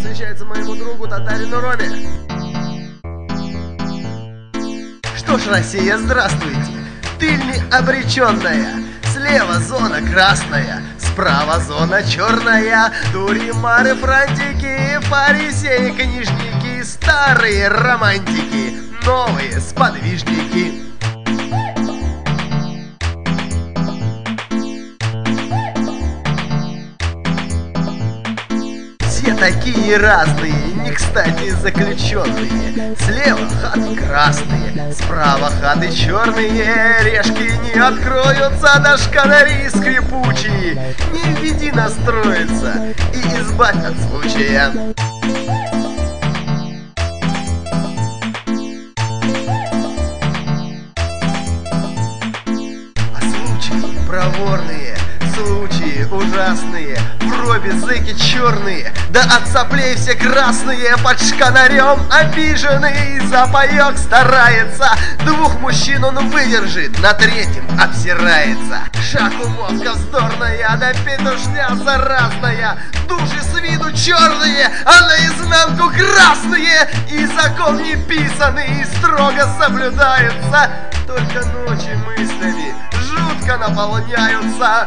посвящается моему другу татарину Роме. Что ж, Россия, здравствуйте. Ты не обреченная. Слева зона красная, справа зона черная. Дуримары, франтики, фарисеи, книжники, старые романтики, новые сподвижники. Все такие разные, не кстати заключенные. Слева хаты красные, справа хаты черные. Решки не откроются, да шканари скрипучие. Не веди настроиться и избавь от случая. А случаи проворные, случаи ужасные, в робе зэки черные, да от соплей все красные. Под шканарем обиженный за паёк старается. Двух мужчин он выдержит, на третьем обсирается. Шаг у мозга вздорная, да петушня заразная. Души с виду черные, а наизнанку красные. И закон не писанный строго соблюдается. Только ночи мыслями жутко наполняются.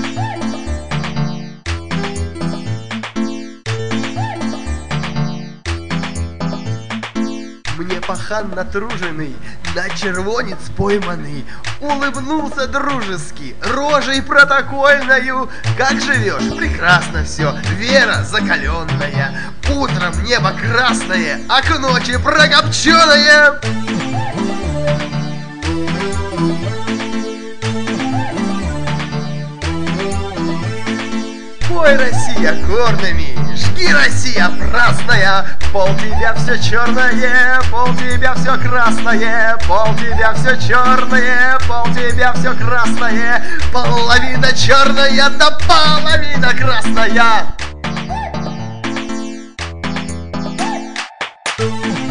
Мне пахан натруженный, на червонец пойманный, улыбнулся дружески, рожей протокольною. Как живешь? Прекрасно все, вера закаленная. Утром небо красное, а к ночи прокопченое. Пой, Россия, корнями, жги, Россия праздная. Пол тебя все черное, пол тебя все красное, пол тебя все черное, пол тебя все красное. Половина черная, да половина красная.